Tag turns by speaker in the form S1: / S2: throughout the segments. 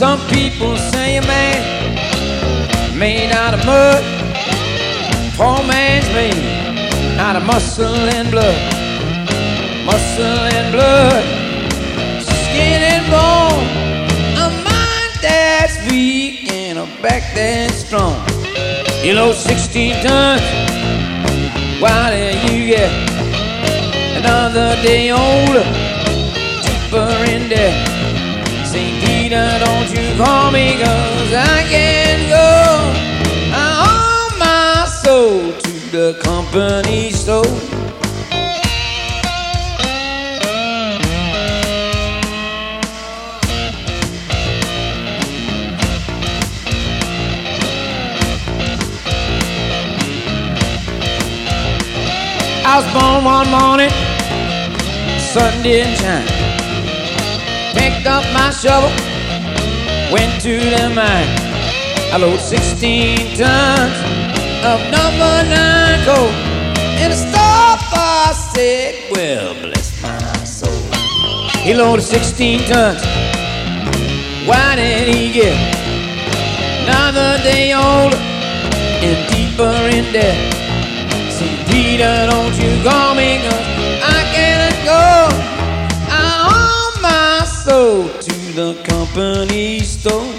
S1: Some people say a man made out of mud. Poor man's made out of muscle and blood. Muscle and blood, skin and bone. A mind that's weak and a back that's strong. You load 16 tons, why did you get another day older, deeper in debt? St. Peter, don't you call me, 'cause I can't go. I owe my soul to the company store. I was born one morning, sun didn't shine. Picked up my shovel, went to the mine. I load 16 tons of number 9 coal. In the stop I said, well, bless my soul. He loaded 16 tons, why did he get another day older and deeper in debt? St. Peter, don't you call me, 'cause I can't go. I owe my soul to the company store.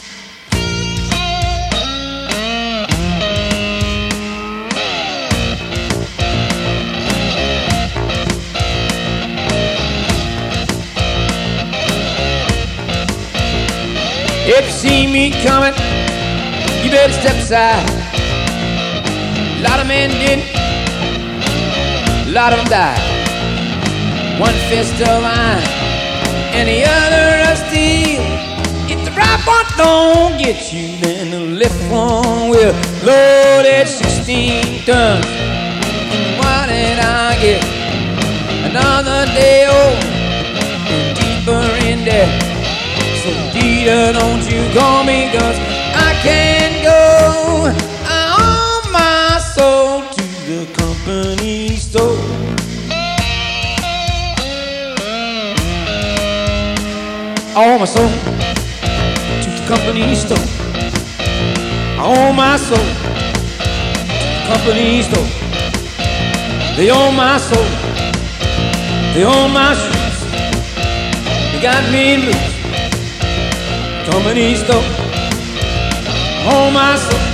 S1: If you see me coming, you better step aside. A lot of men didn't, a lot of them died. One fist of iron and the other of steel. If the right one don't get you, then the left one will. Loaded 16 tons, and why did I get another day old and deeper in debt? So Peter, don't you call me, 'cause I can't go. I owe my soul to the company store. I owe my soul to the company store. I owe my soul to the company store. They own my soul. They own my shoes. They got me in blues. Company store. I owe my soul